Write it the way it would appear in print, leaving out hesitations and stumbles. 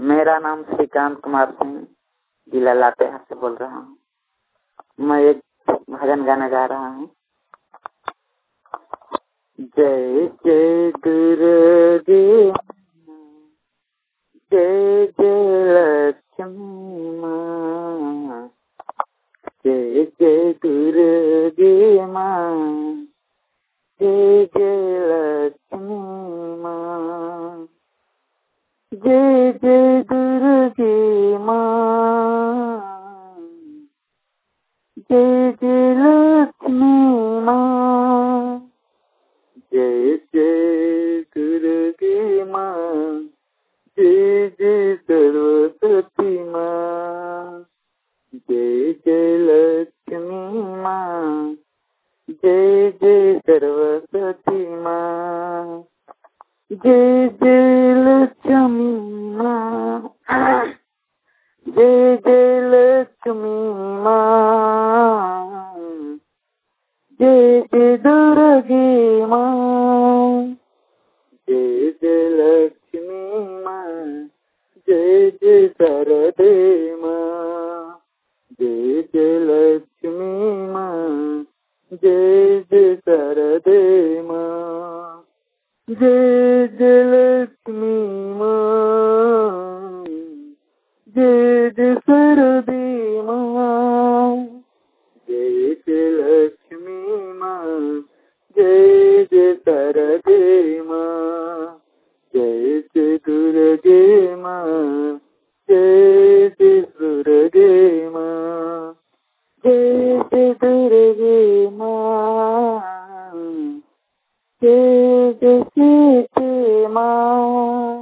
मेरा नाम श्रीकांत कुमार सिंह, जिला लातेहार से बोल रहा हूँ। मैं एक भजन गाना गा रहा हूँ। जय जय दुर्गे जय जय लक्ष्मी माँ, जय जय दुर्गे माँ, जय जय लक्ष्मी माँ, जय जय दुर्गे माँ, जय जय लक्ष्मी माँ, जय जय दुर्गे माँ, जय जय सरस्वती माँ, जय जय लक्ष्मी माँ, जय जय सरस्वती माँ, जय जय लक्ष्मी माँ, जय जय लक्ष्मी माँ, जय जय दुर्गे माँ, जय जय लक्ष्मी माँ, जय जय शारदे माँ, जय जय लक्ष्मी माँ, जय जय शारदे माँ, जय जय लक्ष्मी माँ, जय जय शारदे माँ, जय जय लक्ष्मी माँ, जय जय शारदे माँ, जय जय दुर्गे माँ, जय जय दुर्गे माँ, जय जय दुर्गे माँ, जय जय सीते माँ।